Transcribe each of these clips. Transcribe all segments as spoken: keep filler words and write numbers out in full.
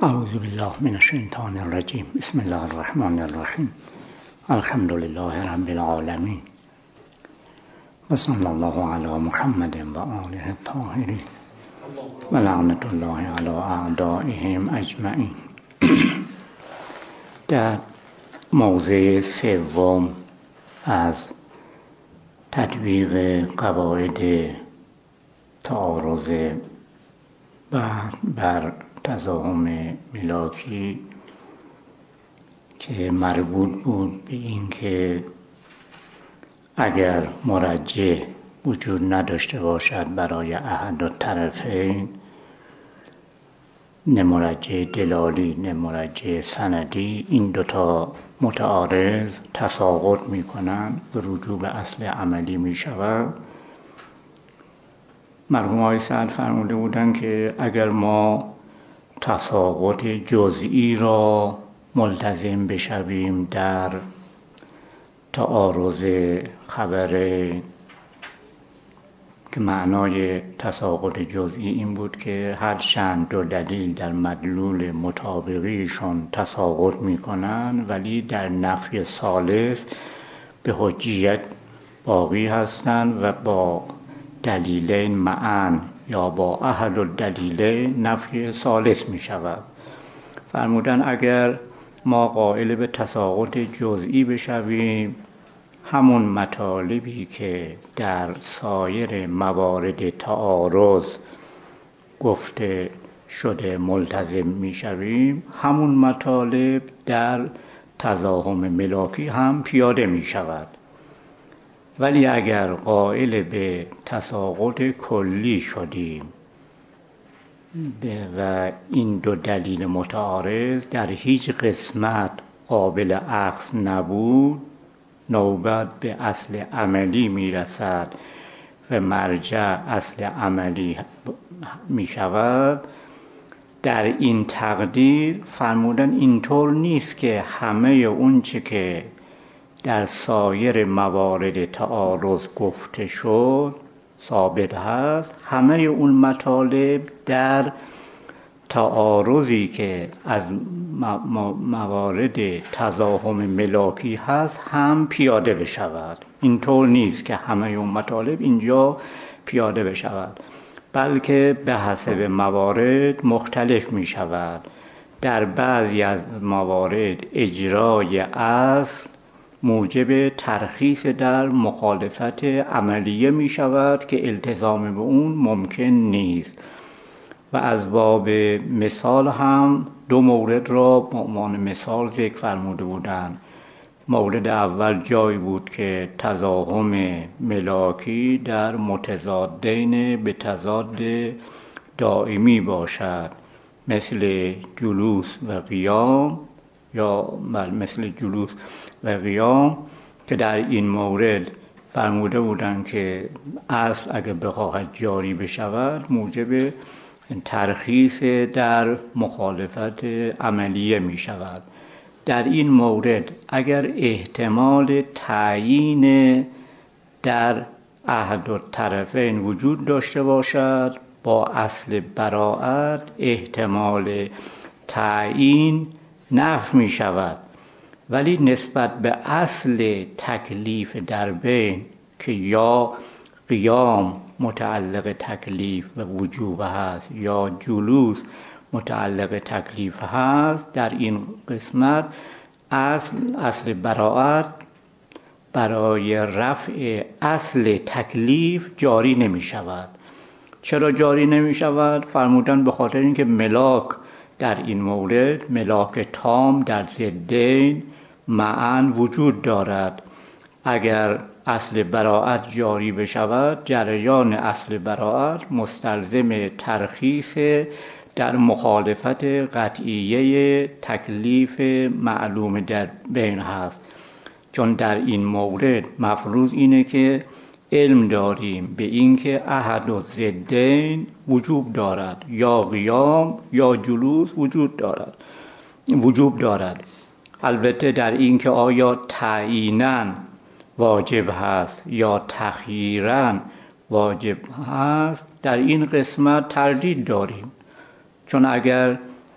اعوذ بالله من الشیطان الرجیم. بسم الله الرحمن الرحیم. الحمد لله رب العالمین و صلی الله علی محمد و آله الطاهرین و لعنت الله علی اعدائهم اجمعین. در موضع سوم از تطبیق قواعد تعارض بر تضاهم ملاکی که مربوط بود به این که اگر مرجح وجود نداشته باشد برای احد الطرفین، نه مرجح دلالی نه مرجح سندی، این دوتا متعارض تساقط می کنند و رجوع به اصل عملی می شود. مرحوم آقای سعد فرموده بودند که اگر ما تساقط جزئی را ملتزم بشویم در تعارض خبرین، که معنای تساقط جزئی این بود که هر چند دو دلیل در مدلول مطابقیشون تساقط میکنن ولی در نفی ثالث به حجیت باقی هستند و با دلیلین معاً یا با احد الدلیلین نفی ثالث می شود. فرمودن اگر ما قائل به تساقط جزئی بشویم، همون مطالبی که در سایر موارد تعارض گفته شده ملتزم می شویم، همون مطالب در تضاهم ملاکی هم پیاده می شود. ولی اگر قائل به تساقط کلی شدیم و این دو دلیل متعارض در هیچ قسمت قابل اخذ نبود، نوبت به اصل عملی میرسد و مرجع اصل عملی می شود. در این تقدیر فرمودن اینطور نیست که همه اون چه که در سایر موارد تعارض گفته شد ثابت هست، همه اون مطالب در تعارضی که از موارد تضاهم ملاکی هست هم پیاده بشود. اینطور نیست که همه اون مطالب اینجا پیاده بشود، بلکه به حسب موارد مختلف می شود. در بعضی از موارد اجرای اصل موجب ترخیص در مخالفت عملیه می شود که التزام به اون ممکن نیست. و از باب مثال هم دو مورد را به عنوان مثال ذکر فرموده بودند. مورد اول جایی بود که تضاهم ملاکی در متضادین به تضاد دائمی باشد، مثل جلوس و قیام یا مثل جلوس و قیام، که در این مورد فرموده بودند که اصل اگر بخواهد جاری بشود موجب ترخیص در مخالفت عملیه می شود. در این مورد اگر احتمال تعیین در احد الطرفین وجود داشته باشد، با اصل براءت احتمال تعیین نفی می شود، ولی نسبت به اصل تکلیف در بین که یا قیام متعلق تکلیف و وجوب هست یا جلوس متعلق تکلیف هست، در این قسمت اصل اصل براءت برای رفع اصل تکلیف جاری نمی شود. چرا جاری نمی شود؟ فرمودن به خاطر اینکه ملاک در این مورد ملاک تام در ضدین معاً وجود دارد. اگر اصل براءت جاری بشود، جریان اصل براءت مستلزم ترخیص در مخالفت قطعیه تکلیف معلوم در بین هست. چون در این مورد مفروض اینه که علم داریم به اینکه احد الضدین وجوب دارد، یا قیام یا جلوس وجود دارد وجوب دارد. البته در اینکه آیا تعییناً واجب هست یا تخییراً واجب هست، در این قسمت تردید داریم. چون اگر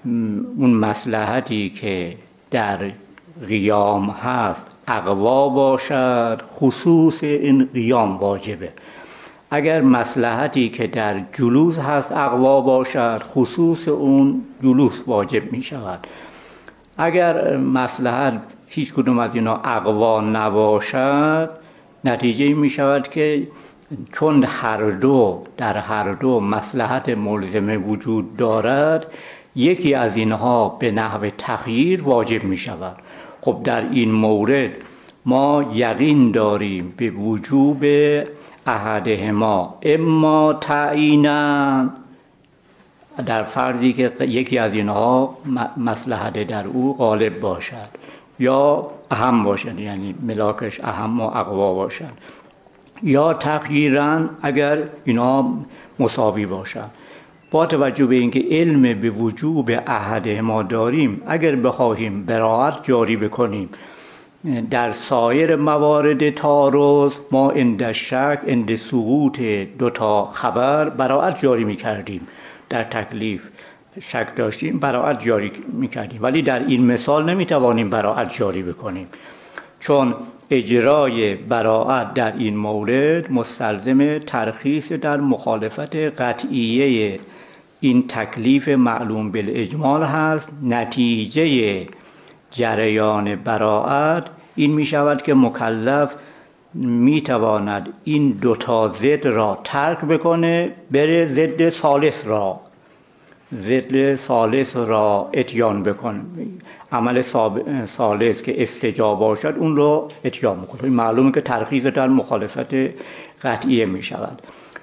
اون مصلحتی که در قیام هست اقوا باشد، خصوص این قیام واجبه. اگر مصلحتی که در جلوس هست اقوا باشد، خصوص اون جلوس واجب می شود. اگر مصلحت هیچ کدوم از اینا اقوا نباشد، نتیجه می شود که چون هر دو در هر دو مصلحت ملزمه وجود دارد، یکی از اینها به نحو تخییر واجب می شود. خب در این مورد ما یقین داریم به وجوب احدهما اما تعیینا، در فرضی که یکی از اینها مصلحت در او غالب باشد یا اهم باشد، یعنی ملاکش اهم و اقوا باشد، یا تغییراً اگر اینها مساوی باشد. با توجه به اینکه علم به وجوب احدهما داریم، اگر بخواهیم براءت جاری بکنیم در سایر موارد تعارض، ما عند شک عند سقوط دوتا خبر براءت جاری میکردیم. در تکلیف شک داشتیم براءت جاری میکردیم، ولی در این مثال نمیتوانیم براءت جاری بکنیم، چون اجرای براءت در این مورد مستلزم ترخیص در مخالفت قطعیه این تکلیف معلوم بالاجمال هست. نتیجه جریان براءت این می شود که مکلف می تواند این دوتا ضد را ترک بکنه، بره ضد ثالث را ضد ثالث را اتیان بکنه، عمل ثالث که استجاب باشد اون رو اتیان بکنه. معلومه که ترخیص در مخالفت قطعیه می شود.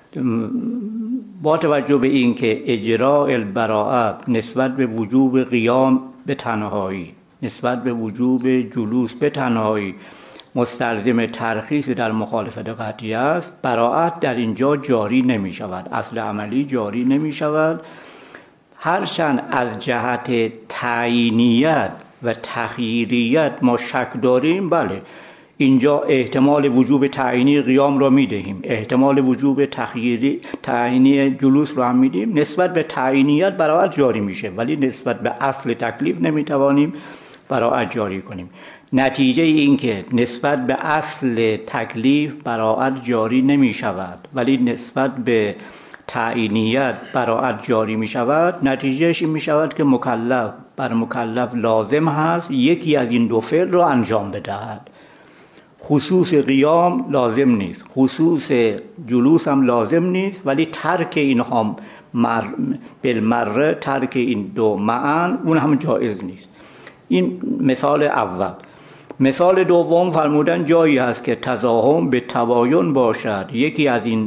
با توجه به این که اجراء البراءت نسبت به وجوب قیام به تنهایی، نسبت به وجوب جلوس به تنهایی مستلزم ترخیص در مخالفت قطعی است، براءت در اینجا جاری نمی شود، اصل عملی جاری نمی شود. هرچند از جهت تعیینیت و تخییریت ما شک داریم، بله اینجا احتمال وجوب تعیینی قیام را میدهیم، احتمال وجوب تخییری تعیینی جلوس را هم میدیم، نسبت به تعیینیت براءت جاری میشه، ولی نسبت به اصل تکلیف نمیتوانیم براءت جاری کنیم. نتیجه این که نسبت به اصل تکلیف براءت جاری نمی شود، ولی نسبت به تعیینیت براءت جاری می شود، نتیجهش این می شود که مکلف بر مکلف لازم هست یکی از این دو فعل را انجام بدهد. خصوص قیام لازم نیست، خصوص جلوس هم لازم نیست، ولی ترک اینها مر... بالمره ترک این دو معن اون هم جایز نیست. این مثال اول. مثال دوم فرمودن جایی هست که تزاحم به تباین باشد، یکی از این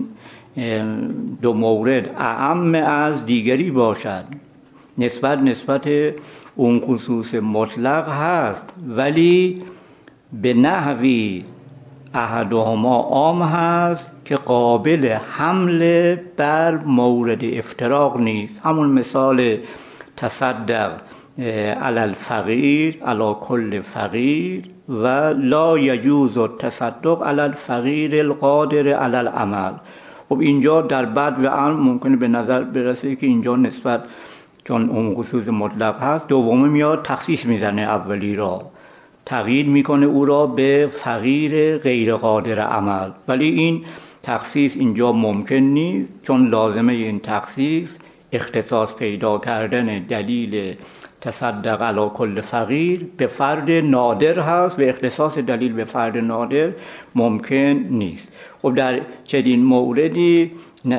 دو مورد اعم از دیگری باشد، نسبت نسبت اون خصوص مطلق هست، ولی به نحوی احدهما عام هست که قابل حمل بر مورد افتراق نیست. همون مثال تصدق علی الفقیر علی کل فقیر و لا یجوز التصدق علی الفقیر القادر علی العمل. خب اینجا در بعد و عام ممکنه به نظر برسه که اینجا نسبت چون اون خصوص مطلق هست، دومی میاد تخصیص میزنه اولی را، تغییر میکنه او را به فقیر غیر قادر عمل، ولی این تخصیص اینجا ممکن نیست، چون لازمه این تخصیص اختصاص پیدا کردن دلیل تصدق علی کل فقیر به فرد نادر هست و اختصاص دلیل به فرد نادر ممکن نیست. خب در چنین موردی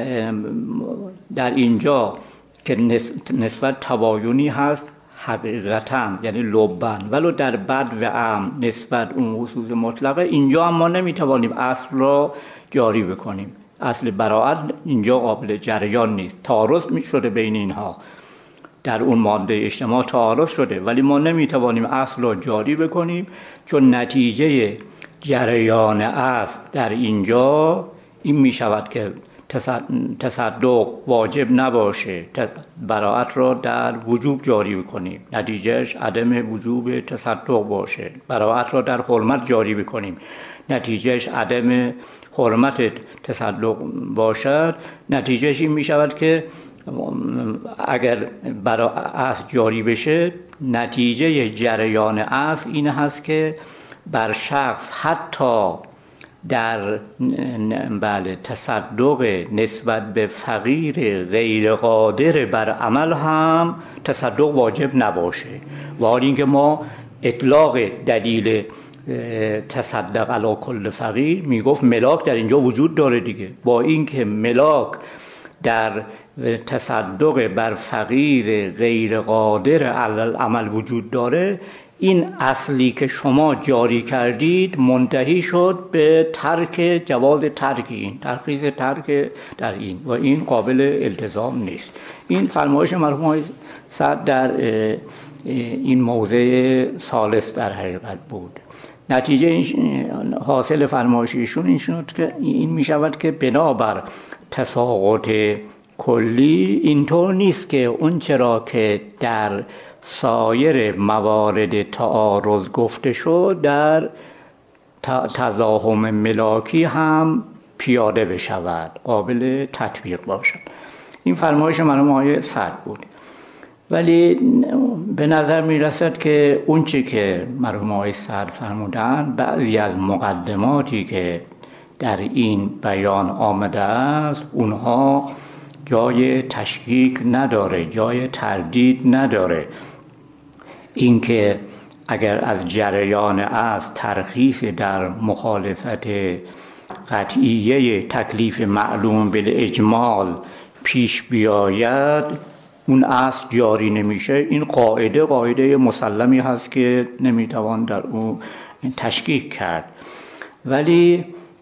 در اینجا که نسبت تباینی هست حقیقتا، یعنی لبن، ولو در بد و عام نسبت اون خصوص مطلقه، اینجا هم ما نمیتوانیم اصل را جاری بکنیم. اصل براءت اینجا قابل جریان نیست، تعارض میشده بین اینها، در اون ماده اجتماع تعارض شده، ولی ما نمیتوانیم اصل را جاری بکنیم، چون نتیجه جریان اصل در اینجا این میشود که تصدق واجب نباشه، براءت را در وجوب جاری بکنیم، نتیجهش عدم وجوب تصدق باشه. براءت را در حرمت جاری بکنیم، نتیجهش عدم حرمت تصدق باشد، نتیجهش این می شود که اگر برای اصل جاری بشه، نتیجه جریان اصل این هست که بر شخص حتی در بله تصدق نسبت به فقیر غیر قادر بر عمل هم تصدق واجب نباشه. و حال اینکه ما اطلاق دلیل تصدق علی کل فقیر میگفت ملاک در اینجا وجود داره دیگه. با اینکه ملاک در تصدق بر فقیر غیر قادر علی العمل وجود داره، این اصلی که شما جاری کردید منتهی شد به ترک جواز ترک این ترخیص ترک در این و این قابل التزام نیست. این فرمایش مرحوم آقای سعد در این موضع ثالث در حقیقت بود. نتیجه این حاصل فرمایش ایشون این شد که این می شود که بنابر تساقط کلی اینطور نیست که اون چرا که در سایر موارد تعارض گفته شد در تزاحم ملاکی هم پیاده بشود، قابل تطبیق باشد. این فرمایش مرحوم آقای سعد بود. ولی به نظر می رسد که اون چی که مرحوم آقای سعد فرمودن، بعضی از مقدماتی که در این بیان آمده است اونها جای تشکیک نداره، جای تردید نداره. اینکه اگر از جریان از ترخیص در مخالفت قطعیه تکلیف معلوم بالاجمال پیش بیاید، اون اصل جاری نمیشه. این قاعده قاعده مسلمی هست که نمیتوان در اون تشکیک کرد. ولی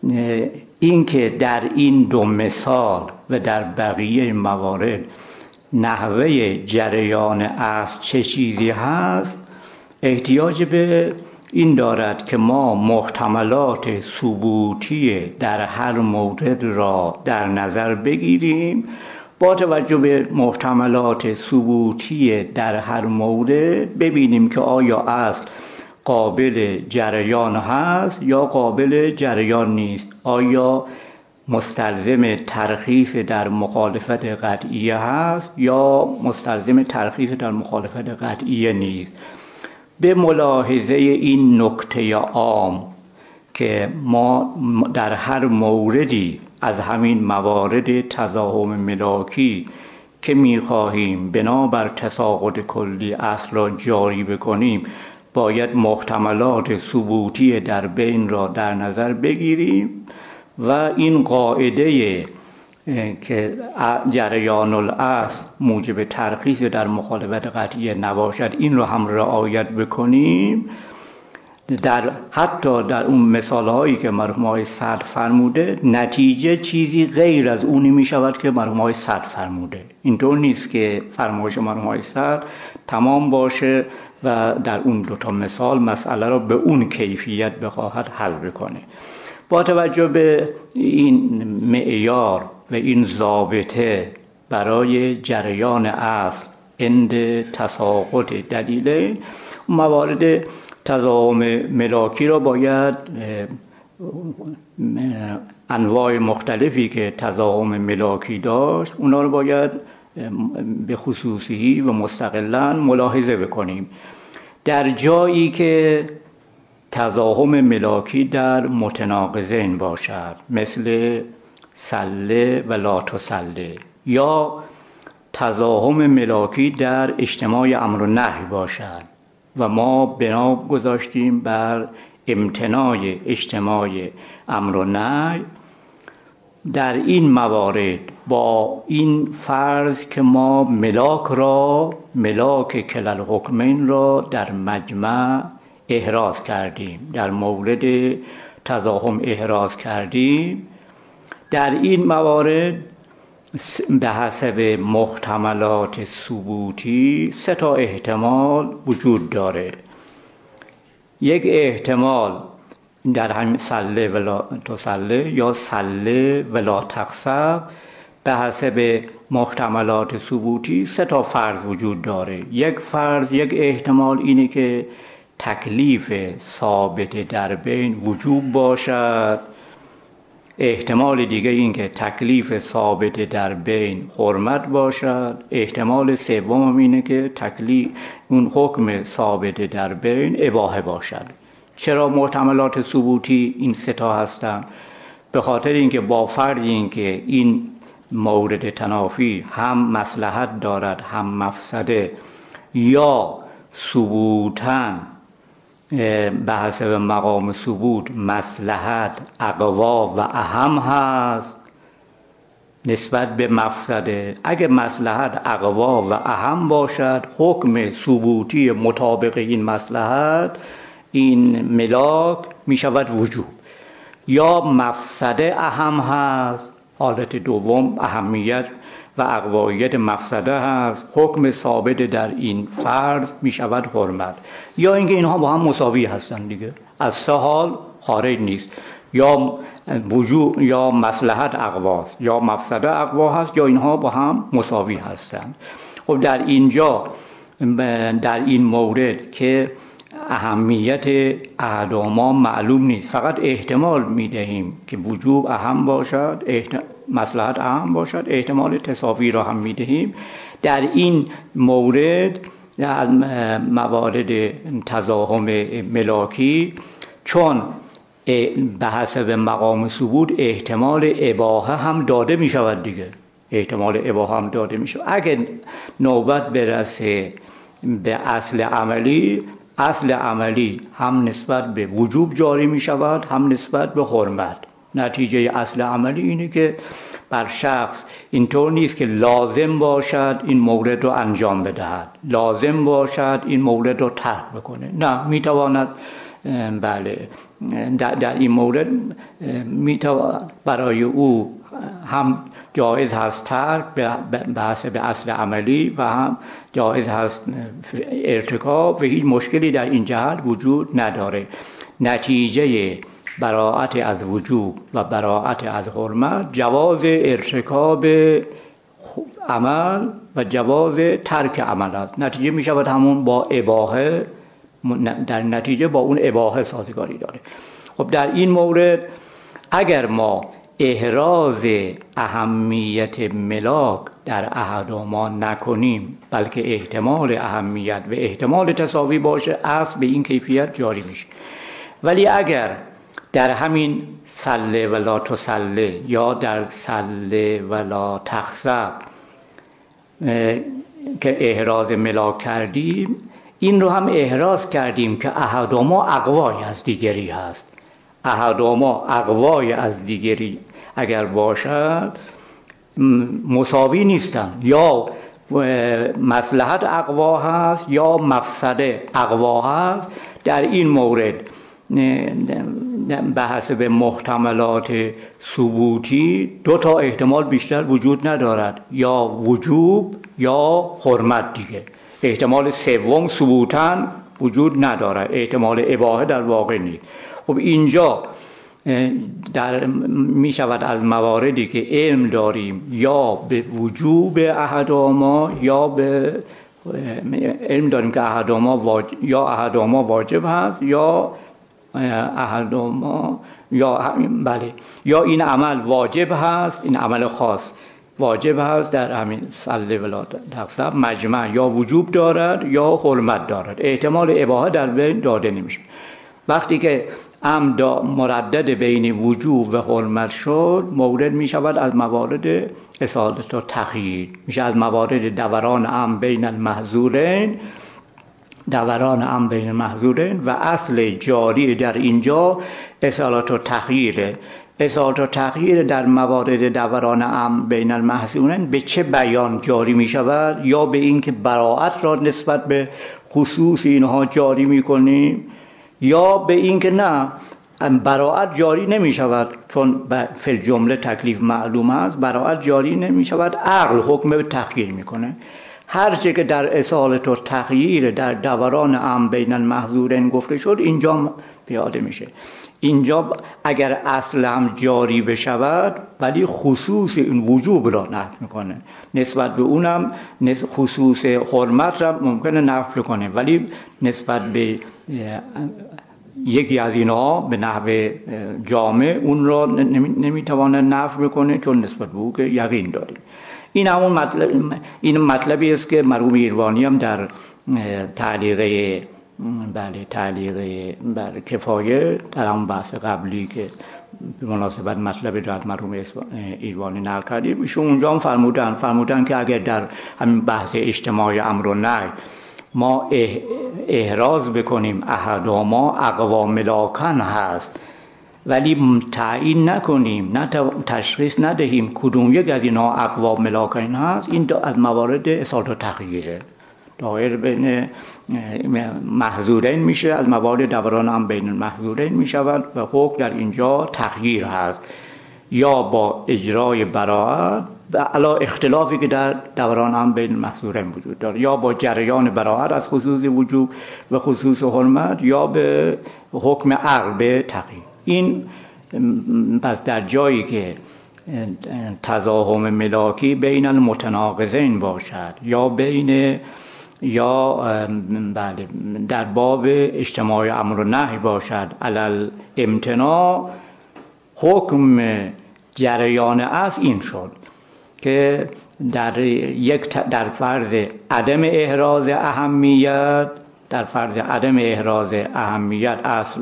اینکه در این دو مثال و در بقیه موارد نحوه جریان اصل چه چیزی هست، احتیاج به این دارد که ما محتملات ثبوتی در هر مورد را در نظر بگیریم. با توجه به محتملات ثبوتی در هر مورد ببینیم که آیا اصل قابل جریان هست یا قابل جریان نیست، آیا مستلزم ترخیص در مخالفت قطعیه هست یا مستلزم ترخیص در مخالفت قطعیه نیست. به ملاحظه این نکته عام که ما در هر موردی از همین موارد تزاحم ملاکی که می‌خواهیم بنابر تساقط کلی اصل را جاری بکنیم، باید محتملات ثبوتی در بین را در نظر بگیریم و این قاعده که جریان الاصل موجب ترخیص در مخالفت قطعیه نباشد این را هم رعایت بکنیم. در حتی در اون مثالهایی که مرحوم آقای سعد فرموده، نتیجه چیزی غیر از اونی می شود که مرحوم آقای سعد فرموده. اینطور نیست که فرمایش مرحوم آقای سعد تمام باشه و در اون دوتا مثال مسئله را به اون کیفیت بخواهد حل بکنه. با توجه به این معیار و این ضابطه برای جریان اصل عند تساقط دلیل، موارد تزاحم ملاکی را باید انواع مختلفی که تزاحم ملاکی داشت اونا رو باید به خصوصی و مستقلاً ملاحظه بکنیم. در جایی که تزاحم ملاکی در متناقضین باشد، مثل سله و لا تسله، یا تزاحم ملاکی در اجتماع امر و نهی باشد و ما بنا گذاشتیم بر امتناع اجتماع امر و نهی، در این موارد با این فرض که ما ملاک را ملاک کلل حکمین را در مجمع احراز کردیم، در مورد تزاحم احراز کردیم، در این موارد به حسب محتملات ثبوتی سه تا احتمال وجود داره. یک احتمال در همین سله ولا تسله یا سله ولا تقصب، به حسب محتملات ثبوتی سه تا فرض وجود داره. یک فرض، یک احتمال اینه که تکلیف ثابت در بین وجوب باشد احتمال دیگه این که تکلیف ثابت در بین حرمت باشد. احتمال سوم اینه که تکلیف اون حکم ثابت در بین اباحه باشد. چرا محتملات ثبوتی این سه تا هستن؟ به خاطر اینکه با فرض اینکه این مورد تنافی هم مصلحت دارد هم مفسده، یا ثبوتاً به حسب مقام ثبوت مصلحت اقوا و اهم هست نسبت به مفسده. اگه مصلحت اقوا و اهم باشد، حکم ثبوتی مطابق این مصلحت، این ملاک می شود وجوب. یا مفسده اهم هست، حالت دوم اهمیت و اقوایت مفسده هست، حکم ثابت در این فرض می شود حرمت. یا اینکه اینها با هم مساوی هستند دیگه، از سه حال خارج نیست، یا وجوب یا مصلحت اقواست یا مفسده اقوا هست، یا اینها با هم مساوی هستند. خب در اینجا در این مورد که اهمیت احدهما معلوم نیست، فقط احتمال میدهیم که وجوب اهم باشد، احت... مصلحت اهم باشد، احتمال تساوی را هم میدهیم. در این مورد در موارد تضاهم ملاکی، چون به حسب مقام ثبوت احتمال اباحه هم داده می شود دیگه، احتمال اباحه هم داده می شود. اگه نوبت برسه به اصل عملی، اصل عملی هم نسبت به وجوب جاری می شود هم نسبت به حرمت. نتیجه اصل عملی اینه که بر شخص اینطور نیست که لازم باشد این مورد رو انجام بدهد، لازم باشد این مورد رو ترک بکنه. نه، میتواند بله در, در این مورد میتواند برای او هم جایز هست ترک به حسب اصل عملی و هم جایز هست ارتکاب و هیچ مشکلی در این جهت وجود نداره. نتیجه براءت از وجوب و براءت از حرمت جواز ارتکاب عمل و جواز ترک عمل است. نتیجه می شود همون با اباحه، در نتیجه با اون اباحه سازگاری داره. خب در این مورد اگر ما احراز اهمیت ملاک در احدهما نکنیم، بلکه احتمال اهمیت و احتمال تساوی باشه، اصل به این کیفیت جاری میشه. ولی اگر در همین سله ولا تسله یا در سله ولا تخسب که احراز ملاک کردیم، این رو هم احراز کردیم که احدهما اقوای از دیگری هست. احدهما اقوای از دیگری اگر باشد مساوی نیستن، یا مصلحت اقوا هست یا مفسده اقوا هست. در این مورد به حسب محتملات ثبوتی دو تا احتمال بیشتر وجود ندارد، یا وجوب یا حرمت دیگه. احتمال سوم ثبوتاً وجود ندارد، احتمال اباحه در واقع نیست. خب اینجا در می شود از مواردی که علم داریم یا به وجوب احدهما یا به علم داریم که احدهما واجب یا احدهما واجب هست یا احدهما یا بله یا این عمل واجب هست، این عمل خاص واجب هست در همین سله ولا تخسب مجمع یا وجوب دارد یا حرمت دارد. احتمال اباحه در بین داده نمیشه. وقتی که امر مردد بین وجوب و حرمت شد، مورد می شود از موارد اصالت و تخییر، میشه از موارد دوران امر بین المحظورین، دوران امر بین المحظورین و اصل جاری در اینجا اصالت و تخییره. اصالت و تغییر در موارد دوران امر بین المحظورین به چه بیان جاری می شود؟ یا به این که براءت را نسبت به خصوص اینها جاری می کنیم، یا به این که نه براءت جاری نمی شود چون فی الجمله تکلیف معلوم است، براءت جاری نمی شود، عقل حکم به تغییر می کنه. هر چه که در اصالت و تغییر در دوران امر بین المحظورین گفته شد اینجا پیاده میشه. اینجا اگر اصل هم جاری بشود ولی خصوص این وجوب را نفی میکنه، نسبت به اونم خصوص حرمت را ممکنه نفی کنه، ولی نسبت به یکی از اینها به نحو جامع اون را نمیتواند نفی بکنه، چون نسبت به او که یقین داریم. این همون مطلب این مطلبی است که مرحوم ایروانی هم در تعلیقه بله تعلیقه بر کفایه در همون بحث قبلی که به مناسبت مطلب رو از مرحوم ایروانی نقل کردیم، ایشون اونجا هم فرمودن فرمودن که اگر در همین بحث اجتماع امر و نهی ما احراز بکنیم احدهما اقوا ملاکن هست، ولی تعیین نکنیم، نه تشخیص ندهیم کدوم یک از اینها اقوا ملاکن هست، این از موارد اصالت و تغییره، دایر بین محظورین میشه، از موارد دوران هم بین محظورین میشود و حکم در اینجا تغییر هست، یا با اجرای براءت و علا اختلافی که در دوران هم بین محظورین وجود داره، یا با جریان براءت از خصوص وجوب و خصوص حرمت، یا به حکم عقل به تغییر. این پس در جایی که تزاحم ملاکی بین المتناقضین باشد یا بین یا بله در باب اجتماع امر و نهی باشد علل امتناع، حکم جریان از این شد که در یک در فرض عدم احراز اهمیت در فرض عدم احراز اهمیت اصل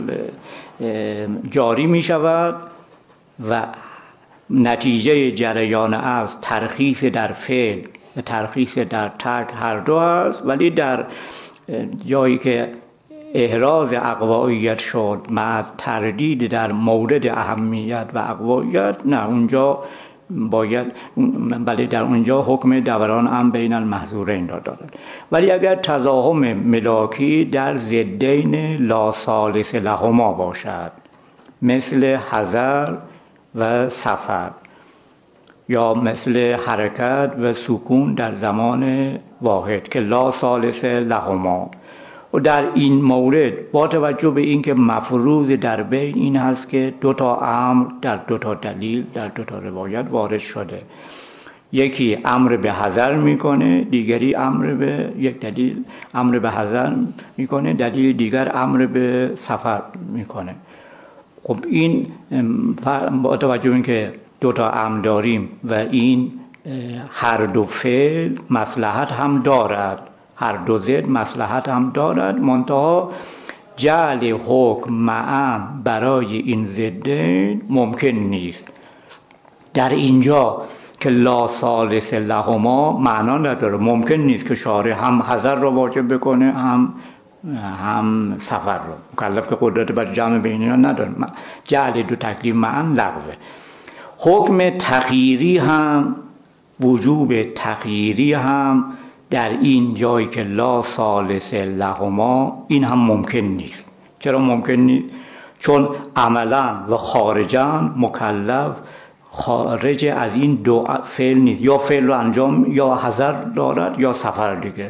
جاری می شود و نتیجه جریان از ترخیص در فعل و ترخیص در ترک هر دو است، ولی در جایی که احراز اقواییت شد مع تردید در مورد اهمیت و اقواییت، نه اونجا باید بله در اونجا حکم دوران هم بین المحظورین را دارد. ولی اگر تزاحم ملاکی در ضدین لا ثالث لهما باشد، مثل حضر و سفر، یا مثل حرکت و سکون در زمان واحد که لا ثالث لهما، و در این مورد با توجه به اینکه مفروض در بین این هست که دو تا امر در دو تا دلیل در دو تا روایت وارد شده، یکی امر به حذر میکنه، دیگری امر به یک دلیل امر به حذر میکنه، دلیل دیگر امر به سفر میکنه. خب این با توجه به اینکه دو تا امر داریم و این هر دو فعل مصلحت هم دارد، هر دو ضد مصلحت هم دارد، منتها جعل حکم معا برای این ضدین ممکن نیست. در اینجا که لا ثالث لهما معنا نداره، ممکن نیست که شارع هم حذر را واجب بکنه هم هم سفر را، مکلف که قدرت بر جمع بین اینا نداره، جعل دو تکلیف معا لغوه. حکم تغییری هم وجوب تغییری هم در این جایی که لا ثالث لهما این هم ممکن نیست. چرا ممکن نیست؟ چون عملا و خارجا مکلف خارج از این دو فعل نیست، یا فعل رو انجام یا حذر دارد یا سفر دیگه.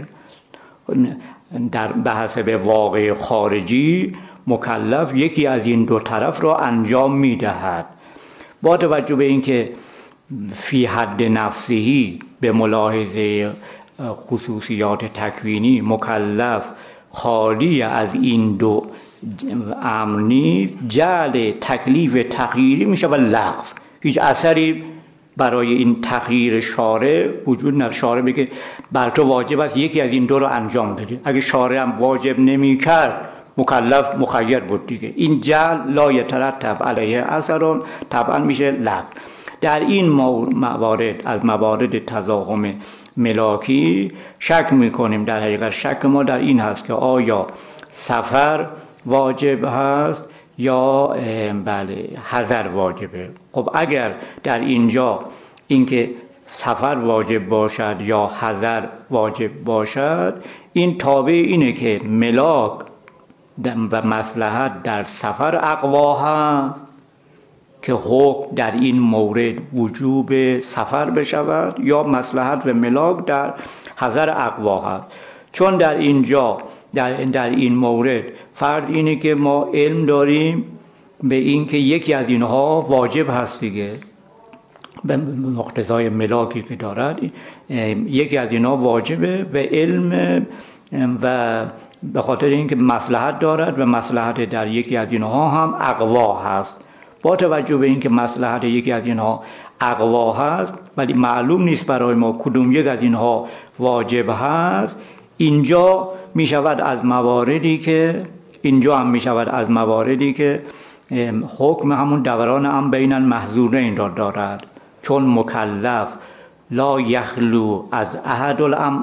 در بحث به واقع خارجی مکلف یکی از این دو طرف را انجام میدهد، با توجه به اینکه فی حد نفسهی به ملاحظه خصوصیات تکوینی مکلف خالی از این دو امر نیست، جعل تکلیف تغییری میشه و لغو، هیچ اثری برای این تغییر شارع وجود نداره. شارع بگه بر تو واجب است یکی از این دو رو انجام بدی، اگه شارع هم واجب نمی کرد مکلف مخیر بود دیگه. این جعل لا یترتب علیه اثر طبعا میشه لغو. در این موارد از موارد تزاحم ملاکی شک میکنیم، در حقیقت شک ما در این هست که آیا سفر واجب هست یا بله حذر واجبه. خب اگر در اینجا اینکه سفر واجب باشد یا حذر واجب باشد، این تابع اینه که ملاک و مصلحت در سفر اقوا هست که حکم در این مورد وجوب سفر بشود، یا مصلحت و ملاک در حذر اقوا هست. چون در اینجا در, در این مورد فرض اینه که ما علم داریم به این که یکی از اینها واجب هست دیگه، به مقتضای ملاکی که دارد یکی از اینها واجبه و علم و به خاطر اینکه مصلحت دارد و مصلحت در یکی از اینها هم اقوا هست. با توجه به اینکه مصلحت یکی از اینها اقوا هست ولی معلوم نیست برای ما کدوم یک از اینها واجب هست، اینجا می شود از مواردی که اینجا هم می شود از مواردی که حکم همون دوران هم بین المحظورین را دارد، چون مکلف لا یخلو از احد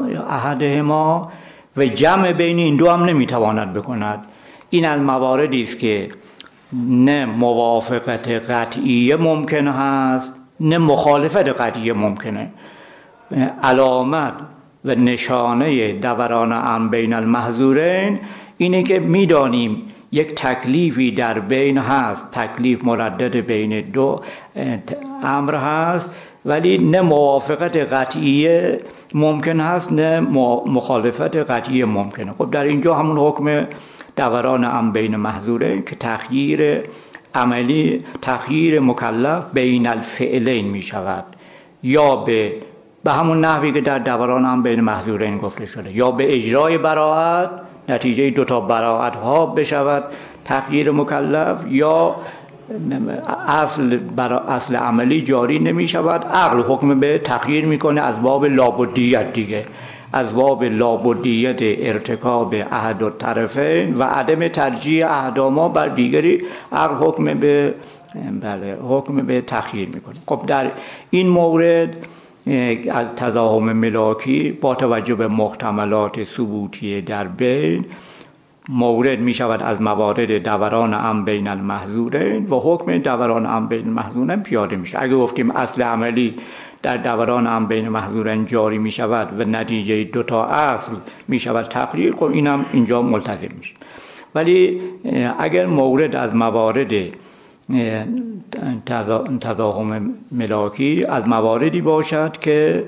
احدهما و جمع بین این دو هم نمیتواند بکند. این از مواردی است که نه موافقت قطعیه ممکن هست نه مخالفت قطعیه ممکنه. علامت و نشانه دوران امر بین المحظورین اینه که میدانیم یک تکلیفی در بین هست، تکلیف مردد بین دو امر هست، ولی نه موافقت قطعیه ممکن هست نه مخالفت قطعیه ممکنه. خب در اینجا همون حکم دوران امر بین محظورین که تخییر عملی، تخییر مکلف بین الفعلین می شود، یا به به همون نحوی که در دوران امر بین محظورین گفته شده، یا به اجرای براءت، نتیجه دو تا براءت ها بشود تغییر مکلف، یا اصل برا اصل عملی جاری نمی شود، عقل حکم به تغییر میکنه از باب لابدیت دیگه، از باب لابدیت ارتکاب احد الطرفین و عدم ترجیح احداما بر دیگری، عقل حکم به بله حکم به تغییر میکنه. خب در این مورد از تضاهم ملاکی با توجه به محتملات ثبوتی در بین مورد می شود از موارد دوران امر بین المحظورین و حکم دوران امر بین المحظورین پیاده می شود. اگه گفتیم اصل عملی در دوران امر بین المحظورین جاری می شود و نتیجه دو تا اصل می شود تقریر، خب اینم اینجا ملتزم میشه. ولی اگر مورد از موارد تضاهم ملاکی از مواردی باشد که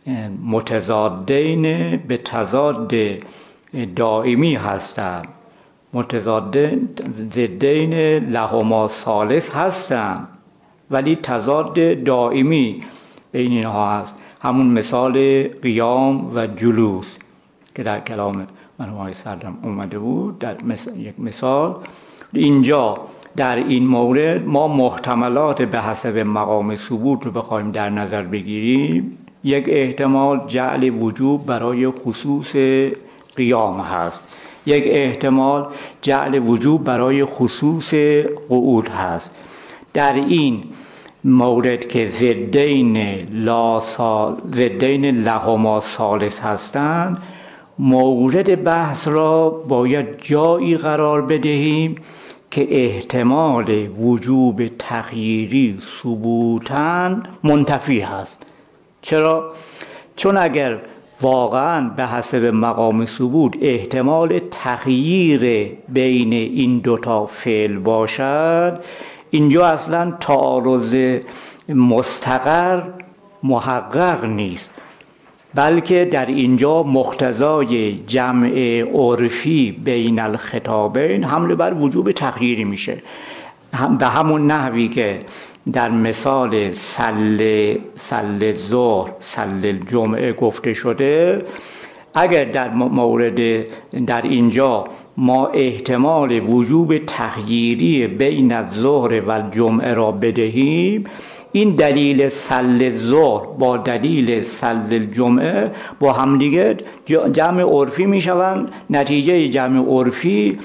متضادین به تضاد دائمی هستند، متضاد ضدین لهما ثالث هستند ولی تضاد دائمی بین اینها هست، همون مثال قیام و جلوس که در کلام مرحوم صدرم اومده بود در یک مثال. اینجا در این مورد ما محتملات به حسب مقام ثبوت رو بخوایم در نظر بگیریم، یک احتمال جعل وجوب برای خصوص قیام هست، یک احتمال جعل وجوب برای خصوص قعود هست. در این مورد که ضدین لا سال ضدین لهما ثالث هستند، مورد بحث را باید جایی قرار بدهیم که احتمال وجوب تغییری ثبوتاً منتفی هست. چرا؟ چون اگر واقعاً به حسب مقام ثبوت احتمال تغییر بین این دوتا فعل باشد، اینجا اصلاً تعارض مستقر محقق نیست، بلکه در اینجا مقتضای جمع عرفی بین الخطابین حمله بر وجوب تغییری میشه. به همون نحوی که در مثال سل سل ظهر سل الجمعه گفته شده، اگر در مورد در اینجا ما احتمال وجوب تغییری بین الظهر و الجمعه را بدهیم، این دلیل سل ظهر با دلیل سل الجمعه با همدیگه جمع عرفی می شوند، نتیجه جمع عرفی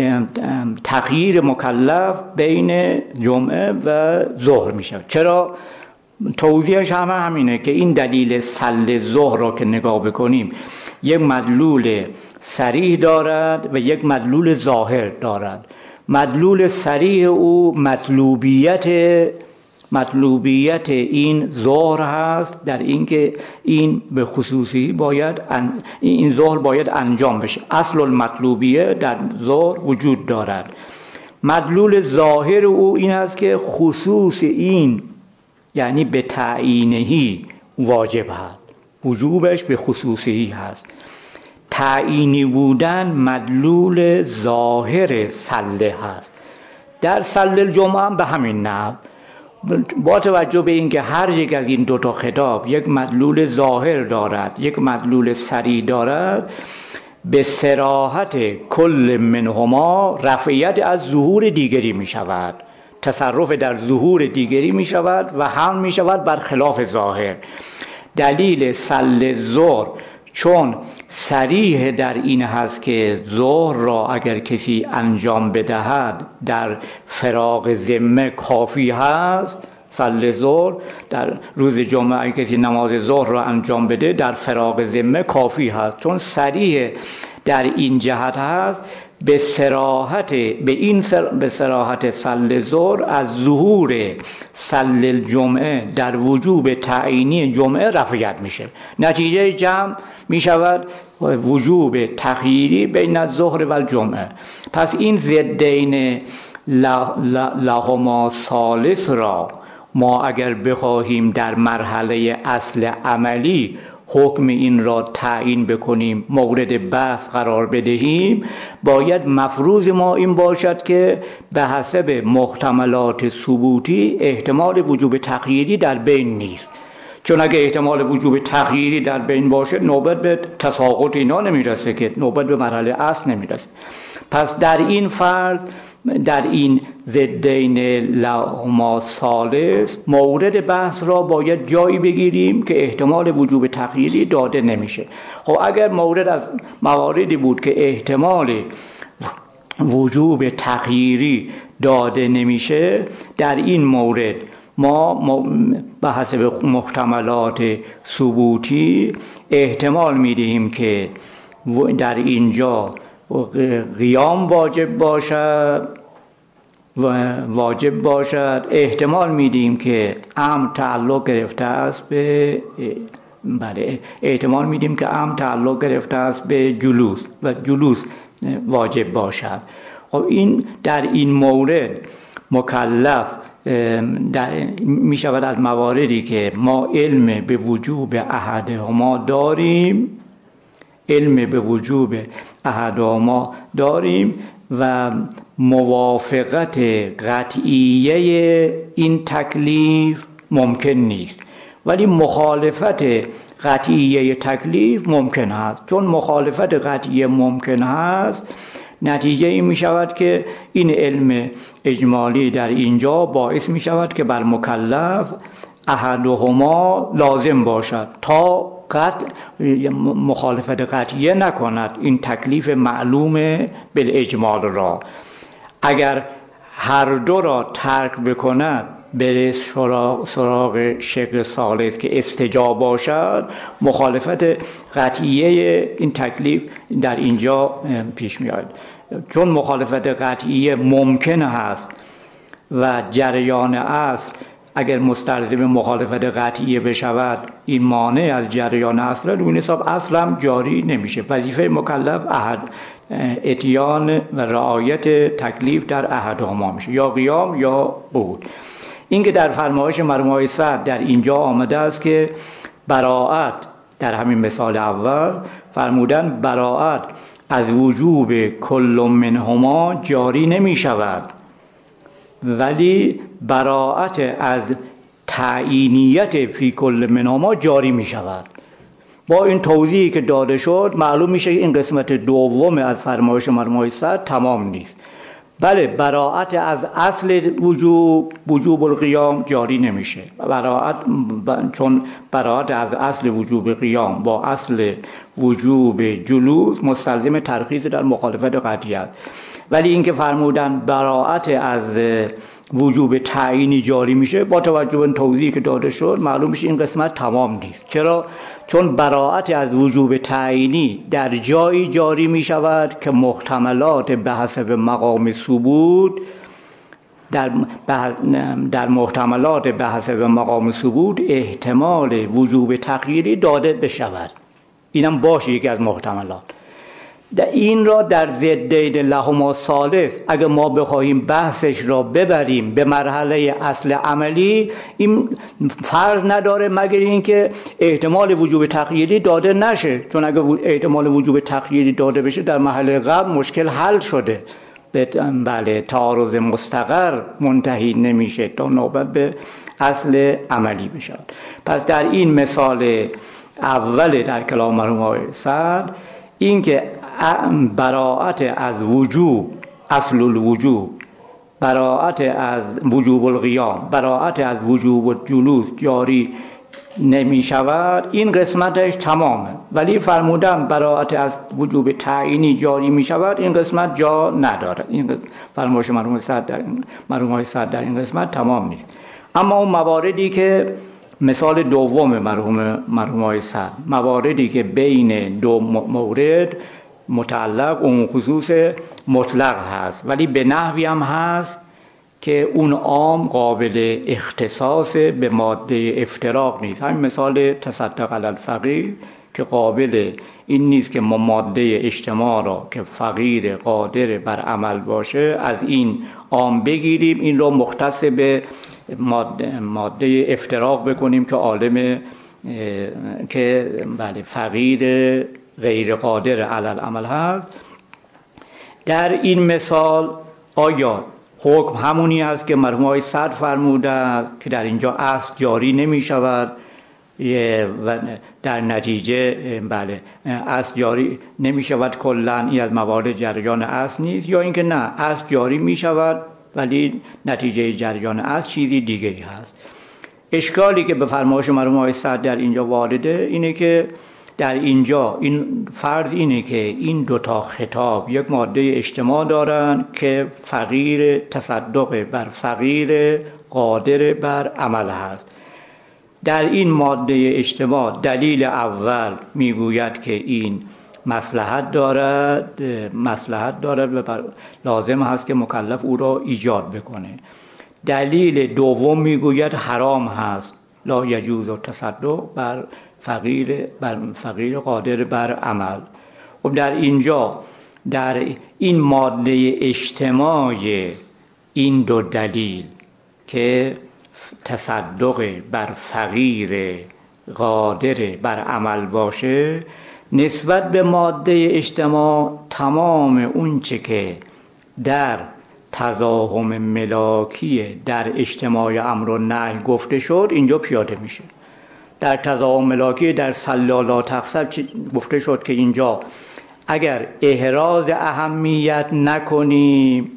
تغییر مکلف بین جمعه و ظهر می شود. چرا؟ توضیحش هم همینه که این دلیل سل ظهر را که نگاه بکنیم یک مدلول صریح دارد و یک مدلول ظاهر دارد. مدلول صریح او مطلوبیت مطلوبیت این ظهر هست، در اینکه این به خصوصی باید این ظهر باید انجام بشه، اصل المطلوبیه در ظهر وجود دارد. مدلول ظاهر او این است که خصوص این یعنی به تعیینهی واجب هست، وجوبش به خصوصی هست. تعیینی بودن مدلول ظاهر سله هست. در سله الجمعه هم به همین نحو، با توجه به اینکه هر یک از این دو تا خطاب یک مدلول ظاهر دارد یک مدلول صریح دارد، به صراحت کل منهما رفعیت از ظهور دیگری می شود، تصرف در ظهور دیگری می شود و هم می شود بر خلاف ظاهر. دلیل سل ظهر چون صریح در این هست که ظهر را اگر کسی انجام بدهد در فراغ ذمه کافی هست. سل ظهر در روز جمعه اگر کسی نماز ظهر را انجام بده در فراغ ذمه کافی هست، چون صریح در این جهت هست. به صراحت به این سر به صراحت سل ظهر از ظهور سل الجمعه در وجوب تعیینی جمعه رفعیت میشه. نتیجه جمع میشود وجوب تخییری بین الظهر و الجمعه. پس این ضدین لهما ثالث را ما اگر بخواهیم در مرحله اصل عملی حکم این را تعیین بکنیم، مورد بحث قرار بدهیم، باید مفروض ما این باشد که به حسب محتملات ثبوتی احتمال وجوب تغییری در بین نیست. چون اگه احتمال وجوب تغییری در بین باشه نوبت به تساقط اینا نمیرسه، که نوبت به مرحله اصل نمیرسه. پس در این فرض، در این ضدین لهما ثالث مورد بحث را باید جایی بگیریم که احتمال وجوب تغییری داده نمیشه. خب اگر مورد از مواردی بود که احتمال وجوب تغییری داده نمیشه، در این مورد ما به حسب محتملات ثبوتی احتمال میدهیم که در اینجا قیام واجب باشد و واجب باشد. احتمال میدیم که امر تعلق گرفته است به بله احتمال میدیم که امر تعلق گرفته است به جلوس و جلوس واجب باشد. خب این در این مورد مکلف می شود از مواردی که ما علم به وجوب احدهما داریم علم به وجوب احدهما داریم و موافقت قطعیه این تکلیف ممکن نیست، ولی مخالفت قطعیه تکلیف ممکن است. چون مخالفت قطعیه ممکن است، نتیجه این می شود که این علم اجمالی در اینجا باعث می شود که بر مکلف احدهما لازم باشد تا قطع مخالفت قطعیه نکند این تکلیف معلوم بالاجمال را. اگر هر دو را ترک بکند بره سراغ شکل ثالث که استجاب باشد، مخالفت قطعیه این تکلیف در اینجا پیش می آید. چون مخالفت قطعیه ممکن هست و جریان اصل اگر مستلزم مخالفت قطعیه بشود این مانع از جریان اصل، رو این حساب اصل هم جاری نمیشه. وظیفه مکلف احد اتیان و رعایت تکلیف در احدهما میشه، یا قیام یا قعود. این که در فرمایش مرحوم سعد در اینجا آمده است که براءت، در همین مثال اول فرمودن براءت از وجوب کل منهما جاری نمی شود، ولی براءت از تعیینیت فی کل منهما جاری می شود. با این توضیحی که داده شد معلوم میشه این قسمت دوم از فرمایش مرحوم سعد تمام نیست. بله، براءت از اصل وجوب وجوب القیام جاری نمیشه. براءت چون براءت از اصل وجوب قیام با اصل وجوب جلوس مستلزم ترخیص در مخالفت قطعی است. ولی اینکه فرمودن براءت از وجوب تعیینی جاری میشه، با توجه به توضیحی که داده شد معلوم میشه این قسمت تمام نیست. چرا؟ چون براءت از وجوب تعیینی در جایی جاری می شود که محتملات به حسب مقام ثبوت در در محتملات به حسب مقام ثبوت احتمال وجوب تغییری داده بشود. اینم باشه یکی از محتملات. در این را در ضدین لهما ثالث اگه ما بخواهیم بحثش را ببریم به مرحله اصل عملی، این فرض نداره مگر اینکه احتمال وجوب تغییری داده نشه. چون اگه احتمال وجوب تغییری داده بشه در مرحله قبل مشکل حل شده، بله تعارض مستقر منتهی نمیشه تا نوبت به اصل عملی بشه. پس در این مثال اول در کلام مرحوم سعد این که براءت از وجوب، اصل الوجوب، براءت از وجوب القیام، براءت از وجوب الجلوس جاری نمی شود، این قسمتش تمامه. ولی فرمودم براءت از وجوب تعیینی جاری می شود، این قسمت جا نداره. این فرمایش مرحوم صدر در مرحوم های صدر در این قسمت تمام نیست. اما اون مواردی که مثال دوم مرحوم مرحوم های صدر، مواردی که بین دو مورد متعلق اون خصوص مطلق هست، ولی به نحوی هم هست که اون عام قابل اختصاص به ماده افتراق نیست. همین مثال تصدق علی الفقیر که قابل این نیست که ما ماده اجتماع را که فقیر قادر بر عمل باشه از این عام بگیریم، این رو مختص به ماده, ماده افتراق بکنیم که عالم که بله فقیر غیر قادر علی العمل هست. در این مثال آیا حکم همونی است که مرحوم های صدر فرموده که در اینجا اصل جاری نمی شود و در نتیجه بله اصل جاری نمی شود کلن، این از موارد جریان اصل نیست، یا اینکه نه اصل جاری می شود ولی نتیجه جریان اصل چیزی دیگه هست؟ اشکالی که به فرمایش مرحوم های صدر در اینجا وارده اینه که در اینجا این فرض اینه که این دوتا خطاب یک ماده اجتماع دارن که فقیر تصدق بر فقیر قادر بر عمل هست. در این ماده اجتماع دلیل اول میگوید که این مصلحت دارد مصلحت دارد و لازم هست که مکلف او را ایجاد بکنه. دلیل دوم میگوید حرام هست، لا یجوز التصدق بر فقیر بر فقیر قادر بر عمل. خب در اینجا در این ماده اجتماع این دو دلیل که تصدق بر فقیر قادر بر عمل باشه، نسبت به ماده اجتماع تمام اونچه که در تزاحم ملاکی در اجتماع امر و نهی گفته شد اینجا پیاده میشه. در تزاحم ملاکی در سلالا تقسب گفته شد که اینجا اگر احراز اهمیت نکنیم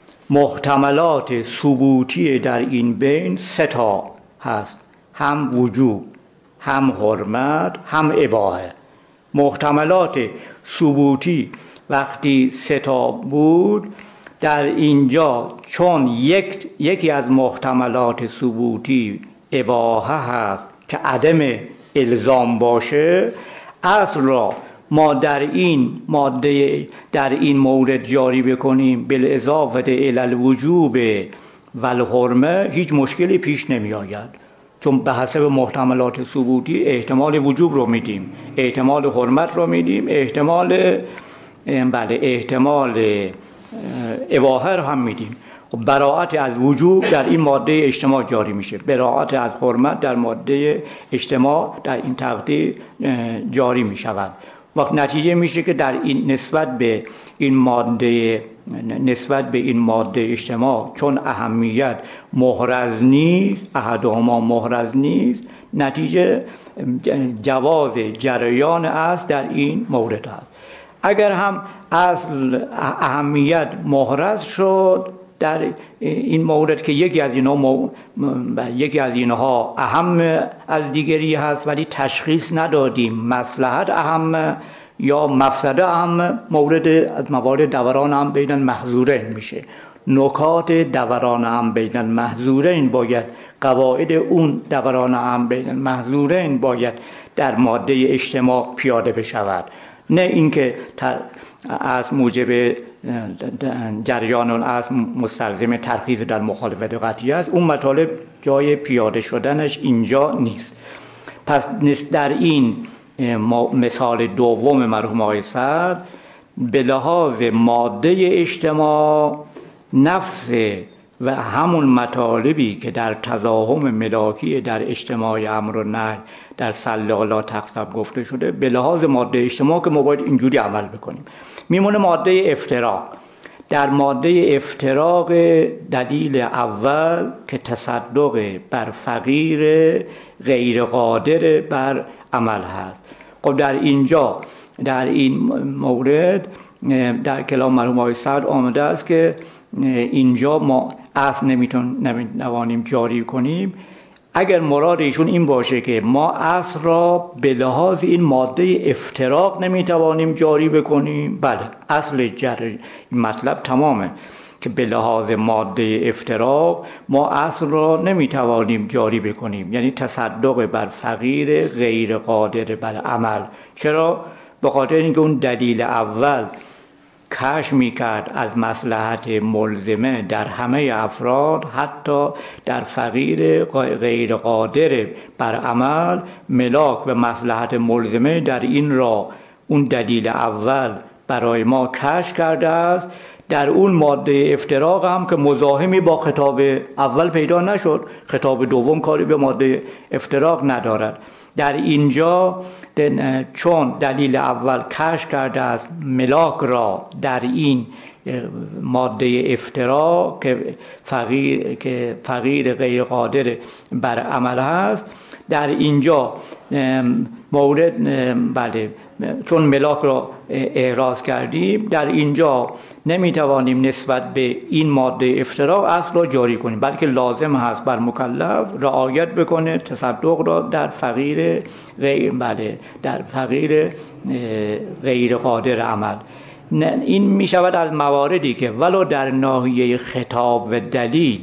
محتملات ثبوتی در این بین سه تا هست، هم وجوب، هم حرمت، هم اباحه. محتملات ثبوتی وقتی سه تا بود، در اینجا چون یک یکی از محتملات ثبوتی اباحه هست که عدم الزام باشه، اصل را ما در این ماده در این مورد جاری بکنیم بالاضافه الی الوجوب و الحرمه، هیچ مشکلی پیش نمی آید، چون به حسب محتملات ثبوتی احتمال وجوب رو میدیم، احتمال حرمت رو میدیم، احتمال بله احتمال اباحه رو هم میدیم. براءت از وجوب در این ماده اجتماع جاری میشه، براءت از حرمت در ماده اجتماع در این تقدیر جاری میشود. وقت نتیجه میشه که در این نسبت به این ماده نسبت به این ماده اجتماع چون اهمیت محرز نیست، احدهما محرز نیست، نتیجه جواز جریان اصل در این مورد است. اگر هم اصل اهمیت محرز شد در این مورد که یکی از اینها مو... یکی از اینها اهم از دیگری هست ولی تشخیص ندادیم مصلحت اهم یا مفسده اهم، مورد از موارد دوران هم بین المحظورین میشه. نکات دوران هم بین المحظورین باید قواعد اون دوران هم بین المحظورین باید در ماده اجتماع پیاده بشود، نه اینکه از موجب جریان اون از مستلزم ترخیص در مخالفت قطعی است. اون مطالب جای پیاده شدنش اینجا نیست. پس در این مثال دوم مرحوم آقای صدر به لحاظ ماده اجتماع نفس و همون مطالبی که در تزاحم ملاکی در اجتماع امر و نهی در سلالا تقسم گفته شده، به لحاظ ماده اجتماع که ما باید اینجوری عمل بکنیم. میمونه ماده افتراق. در ماده افتراق دلیل اول که تصدق بر فقیر غیر قادر بر عمل هست. خب در اینجا در این مورد در کلام مرحوم آقای سعد آمده است که اینجا ما اصل نمیتوانیم جاری کنیم. اگر مراد ایشون این باشه که ما اصل را به لحاظ این ماده افتراق نمیتوانیم جاری بکنیم، بله اصل جر این مطلب تمامه که به لحاظ ماده افتراق ما اصل را نمیتوانیم جاری بکنیم، یعنی تصدق بر فقیر غیر قادر بر عمل. چرا؟ به خاطر اینکه اون دلیل اول کشف میکرد از مصلحت ملزمه در همه افراد، حتی در فقیر غیر قادر بر عمل ملاک و مصلحت ملزمه در این را اون دلیل اول برای ما کشف کرده است. در اون ماده افتراق هم که مزاحمی با خطاب اول پیدا نشد، خطاب دوم کاری به ماده افتراق ندارد. در اینجا چون دلیل اول کشف کرده است ملاک را در این ماده افتراق که فقیر که فقیر غیر قادر بر عمل هست، در اینجا مورد بله چون ملاک را احراز کردیم، در اینجا نمیتوانیم نسبت به این ماده افتراق اصل را جاری کنیم، بلکه لازم هست بر مکلف رعایت بکنه تصدق را در فقیر غیر بله در فقیر غیر قادر عمل. این می شود از مواردی که ولو در ناحیه خطاب و دلیل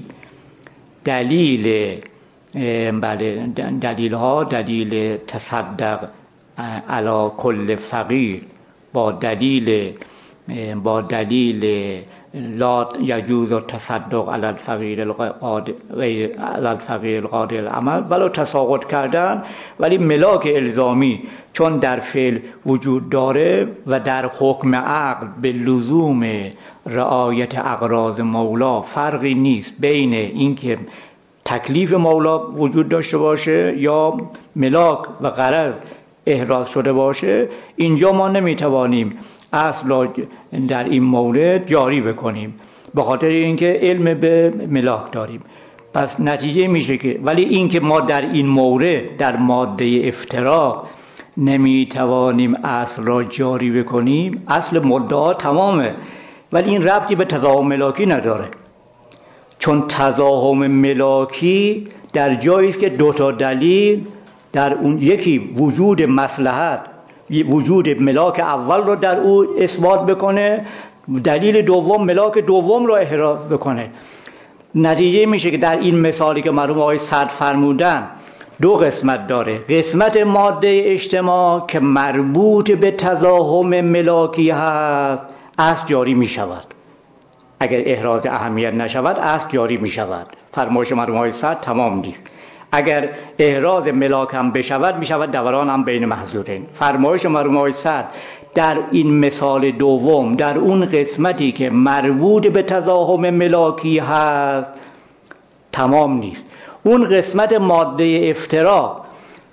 دلیل بله دلیل ها دلیل تصدق علی کل فقیر با دلیل با دلیل لا یجوز تصدق علی الفقیر القادر علی الفقیر القادر العمل ولو تساقط کردن، ولی ملاک الزامی چون در فعل وجود داره و در حکم عقل به لزوم رعایت اغراض مولا فرقی نیست بین اینکه تکلیف مولا وجود داشته باشه یا ملاک و غرض احراز شده باشه، اینجا ما نمیتوانیم اصلا در این مورد جاری بکنیم به خاطر اینکه علم به ملاک داریم. پس نتیجه میشه که ولی اینکه ما در این مورد در ماده افتراق نمیتوانیم اصل را جاری بکنیم، اصل مدعا تمامه، ولی این ربطی به تضاهم ملاکی نداره، چون تضاهم ملاکی در جایی است که دو تا دلیل در اون یکی وجود مصلحت وجود ملاک اول رو در او اثبات بکنه، دلیل دوم ملاک دوم رو احراز بکنه. نتیجه میشه که در این مثالی که مرحوم آقای سعد فرمودن دو قسمت داره. قسمت ماده اجتماع که مربوط به تضاهم ملاکی هست اصل جاری میشود، اگر احراز اهمیت نشود اصل جاری میشود. فرمایش مرحوم آقای سعد تمام نیست. اگر احراز ملاک هم بشود میشود دوران هم بین محظورین. فرمایش مرحوم آقای سعد در این مثال دوم در اون قسمتی که مربوط به تضاهم ملاکی هست تمام نیست. اون قسمت ماده افتراق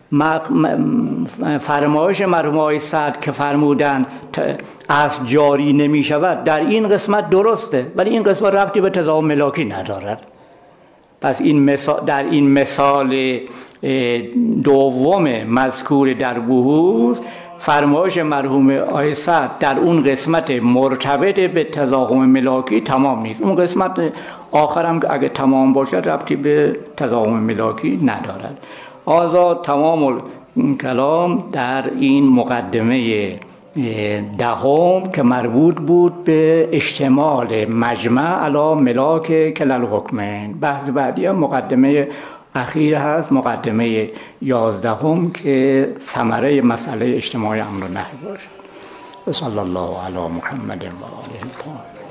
فرمایش مرحوم آقای سعد که فرمودن از جاری نمی شود در این قسمت درسته، ولی این قسمت ربطی به تضاهم ملاکی ندارد. پس این مثال در این مثال دوم مذکور در بحوث فرمایش مرحوم آقای سعد در اون قسمت مرتبط به تضاهم ملاکی تمام نیست. اون قسمت آخرم که اگه تمام باشد ربطی به تضاهم ملاکی ندارد. آزاد تمام کلام در این مقدمه دهم که مربوط بود به اشتمال مجمع علی ملاک کلل حکمین. بحث بعدی هم مقدمه اخیر هست، مقدمه یازدهم که ثمره مسئله اجتماع امر و نهی باشد. صلی الله علی محمد و آله الطاهرین.